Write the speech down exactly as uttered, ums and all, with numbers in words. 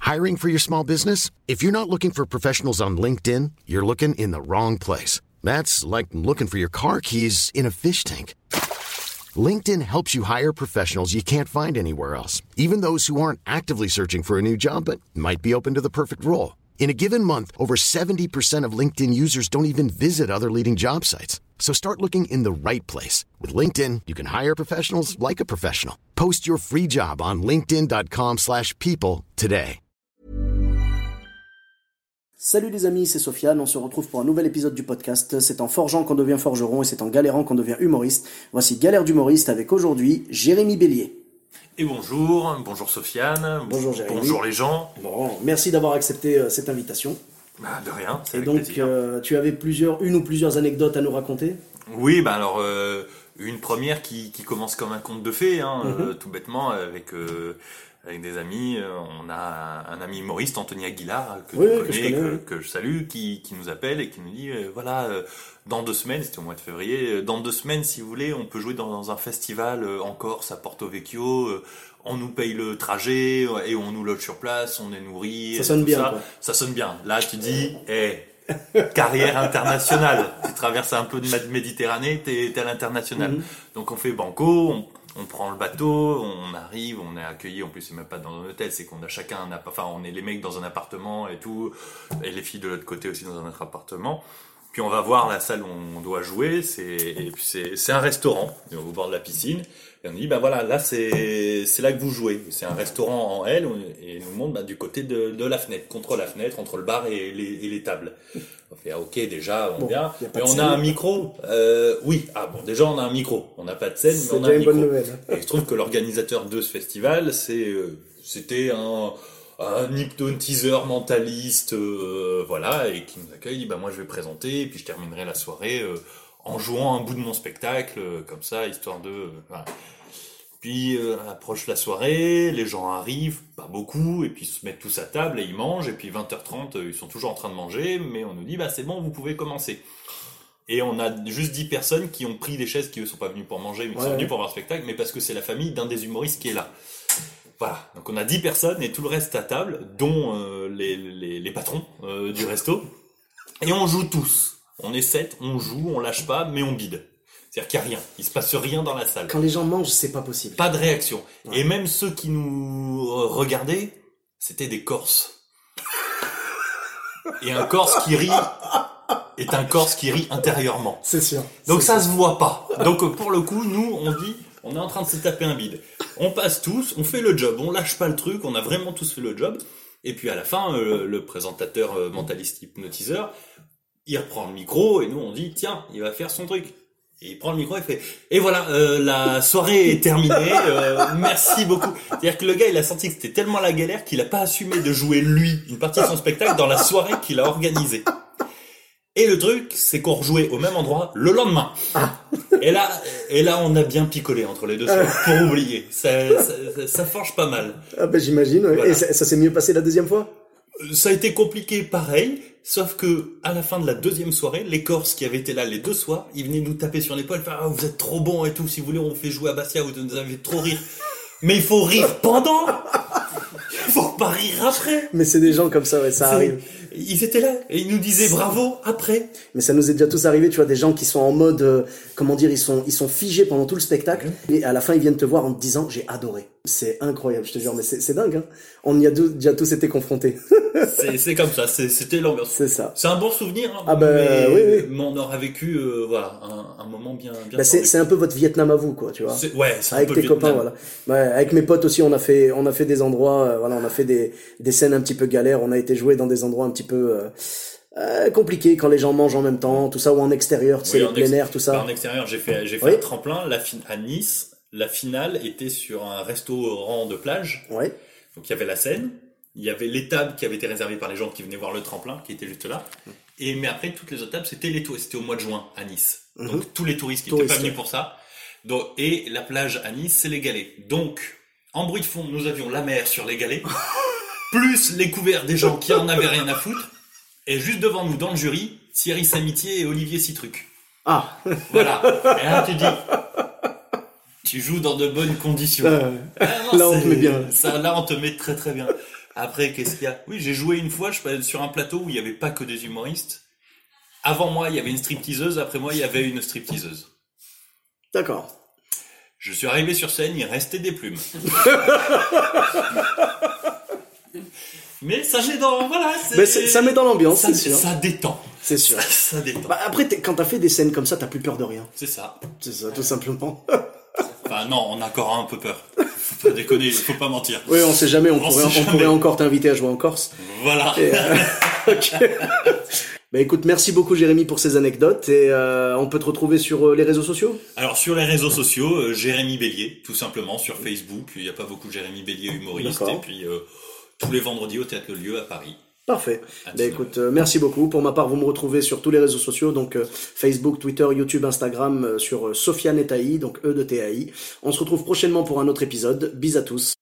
Hiring for your small business? If you're not looking for professionals on LinkedIn, you're looking in the wrong place. That's like looking for your car keys in a fish tank. LinkedIn helps you hire professionals you can't find anywhere else, even those who aren't actively searching for a new job but might be open to the perfect role. In a given month, over seventy percent of LinkedIn users don't even visit other leading job sites. So start looking in the right place. With LinkedIn, you can hire professionals like a professional. Post your free job on linkedin.com slash people today. Salut les amis, c'est Sofiane, on se retrouve pour un nouvel épisode du podcast. C'est en forgeant qu'on devient forgeron et c'est en galérant qu'on devient humoriste. Voici Galère d'humoriste avec aujourd'hui Jérémy Bélier. Et bonjour, bonjour Sofiane, bonjour Jérémy. Bonjour les gens. Bon, merci d'avoir accepté euh, cette invitation. Bah, de rien, c'est Et avec donc plaisir. euh, tu avais plusieurs, une ou plusieurs anecdotes à nous raconter? Oui, bah alors euh, une première qui, qui commence comme un conte de fées, hein, mm-hmm. euh, tout bêtement avec euh, avec des amis. Euh, on a un, un ami humoriste, Anthony Aguilar, que, oui, je, oui, connais, que, je connais, que, oui. que je salue, qui, qui nous appelle et qui nous dit euh, voilà, euh, dans deux semaines, c'était au mois de février, euh, dans deux semaines, si vous voulez, on peut jouer dans, dans un festival euh, en Corse, à Porto Vecchio. Euh, on nous paye le trajet et on nous loge sur place, on est nourri. Ça sonne bien. Ça. Quoi. ça sonne bien. Là, tu dis, hé. Hey, carrière internationale. Tu traverses un peu de Méditerranée, t'es, t'es à l'international. Mm-hmm. Donc on fait banco, on, on prend le bateau, on arrive, on est accueillis. En plus, c'est même pas dans un hôtel, c'est qu'on a chacun un appart. Enfin, on est les mecs dans un appartement et tout, et les filles de l'autre côté aussi dans un autre appartement. Puis on va voir la salle où on doit jouer. C'est et puis c'est, c'est un restaurant au bord de la piscine. Et on dit bah voilà, là c'est c'est là que vous jouez. C'est un restaurant en L et on nous montre bah, du côté de, de la fenêtre, contre la fenêtre, entre le bar et les, et les tables. On fait ah, ok déjà on bon, vient. Et on a un micro. Euh, oui ah bon déjà on a un micro. On n'a pas de scène c'est mais on a un micro. Bonne nouvelle. Et il se trouve que l'organisateur de ce festival c'est euh, c'était un un hypnotiseur mentaliste, euh, voilà, et qui nous accueille. Il dit bah moi je vais présenter et puis je terminerai la soirée. Euh, en jouant un bout de mon spectacle, euh, comme ça, histoire de... Euh, voilà. Puis, euh, approche la soirée, les gens arrivent, pas beaucoup, et puis ils se mettent tous à table et ils mangent, et puis vingt heures trente, euh, ils sont toujours en train de manger, mais on nous dit, bah c'est bon, vous pouvez commencer. Et on a juste dix personnes qui ont pris des chaises, qui eux sont pas venus pour manger, mais qui ouais, sont venus ouais. pour voir le spectacle, mais parce que c'est la famille d'un des humoristes qui est là. Voilà, donc on a dix personnes, et tout le reste à table, dont euh, les, les, les patrons euh, du resto, et on joue tous. On est sept, on joue, on lâche pas, mais on bide. C'est-à-dire qu'il n'y a rien. Il se passe rien dans la salle. Quand les gens mangent, c'est pas possible. Pas de réaction. Ouais. Et même ceux qui nous regardaient, c'était des Corses. Et un Corse qui rit est un Corse qui rit intérieurement. C'est sûr. Donc c'est ça sûr. se voit pas. Donc pour le coup, nous, on dit, on est en train de se taper un bide. On passe tous, on fait le job, on lâche pas le truc, on a vraiment tous fait le job. Et puis à la fin, euh, le présentateur euh, mentaliste hypnotiseur, il reprend le micro et nous on dit tiens, il va faire son truc. Et il prend le micro et fait et voilà, euh, la soirée est terminée, euh, merci beaucoup. C'est-à-dire que le gars il a senti que c'était tellement la galère qu'il a pas assumé de jouer lui une partie de son spectacle dans la soirée qu'il a organisée. Et le truc, c'est qu'on rejouait au même endroit le lendemain. Et là, et là on a bien picolé entre les deux soirs pour oublier. Ça, ça, ça forge pas mal. Ah ben j'imagine. Ouais. Voilà. Et ça, ça s'est mieux passé la deuxième fois? Ça a été compliqué pareil, sauf que à la fin de la deuxième soirée, les Corses qui avaient été là les deux soirs, ils venaient nous taper sur l'épaule, faire ah, vous êtes trop bons et tout, si vous voulez on fait jouer à Bastia, vous nous avez trop rire. Mais il faut rire pendant, il faut pas rire après. Mais c'est des gens comme ça, ouais, ça c'est... arrive. Ils étaient là et ils nous disaient bravo après. Mais ça nous est déjà tous arrivé, tu vois, des gens qui sont en mode, euh, comment dire, ils sont ils sont figés pendant tout le spectacle mmh. et à la fin ils viennent te voir en te disant j'ai adoré. C'est incroyable, je te jure, mais c'est, c'est dingue. Hein. On y a deux, déjà tous été confrontés. c'est, c'est comme ça, c'est, c'était l'ambiance. C'est ça. C'est un bon souvenir. Hein, ah ben bah, oui, oui. Mais on aura vécu, euh, voilà, un, un moment bien. bien bah c'est, c'est un peu votre Vietnam à vous, quoi, tu vois. C'est, ouais, c'est avec un peu tes Vietnam. copains, voilà. Ouais, avec mes potes aussi, on a fait, on a fait des endroits, euh, voilà, on a fait des des scènes un petit peu galères. On a été jouer dans des endroits un petit peu. Euh, Euh, compliqué quand les gens mangent en même temps, tout ça, ou en extérieur, tu sais, oui, les plein air, tout ça. Bah, en extérieur, j'ai fait, j'ai fait oui. un tremplin, la fin, à Nice, la finale était sur un restaurant de plage. Ouais. Donc il y avait la scène, il y avait les tables qui avaient été réservées par les gens qui venaient voir le tremplin, qui étaient juste là. Et, mais après, toutes les autres tables, c'était les touristes, c'était au mois de juin, à Nice. Mm-hmm. Donc tous les touristes qui n'étaient pas venus pour ça. Donc, et la plage à Nice, c'est les galets. Donc, en bruit de fond, nous avions la mer sur les galets, plus les couverts des gens qui en avaient rien à foutre. Et juste devant nous, dans le jury, Thierry Samitier et Olivier Citruc. Ah. Voilà. Et là, tu dis, tu joues dans de bonnes conditions. Euh, ah, non, là, on te met bien. Ça, là, on te met très très bien. Après, qu'est-ce qu'il y a? Oui, j'ai joué une fois je, sur un plateau où il n'y avait pas que des humoristes. Avant moi, il y avait une stripteaseuse. Après moi, il y avait une stripteaseuse. D'accord. Je suis arrivé sur scène, il restait des plumes. Mais ça met dans, voilà, c'est... Mais ça met dans l'ambiance, ça, c'est sûr. Ça détend. C'est sûr. Ça, ça détend. Bah après, quand t'as fait des scènes comme ça, t'as plus peur de rien. C'est ça. C'est ça, tout simplement. Enfin non, on a encore un peu peur. Faut pas déconner, faut pas mentir. Oui, on sait jamais, on, on, pourrait, on jamais. pourrait encore t'inviter à jouer en Corse. Voilà. Et, euh, ok. Bah écoute, merci beaucoup Jérémy pour ces anecdotes et euh, on peut te retrouver sur euh, les réseaux sociaux. Alors sur les réseaux sociaux, euh, Jérémy Bélier, tout simplement, sur Facebook. Il n'y a pas beaucoup Jérémy Bélier humoriste. D'accord. Et puis euh, tous les vendredis au Théâtre Le Lieu à Paris. Parfait. Bah écoute, euh, merci beaucoup. Pour ma part, vous me retrouvez sur tous les réseaux sociaux, donc euh, Facebook, Twitter, YouTube, Instagram, euh, sur euh, Sofiane et Taï, donc E de T A I. On se retrouve prochainement pour un autre épisode. Bis à tous.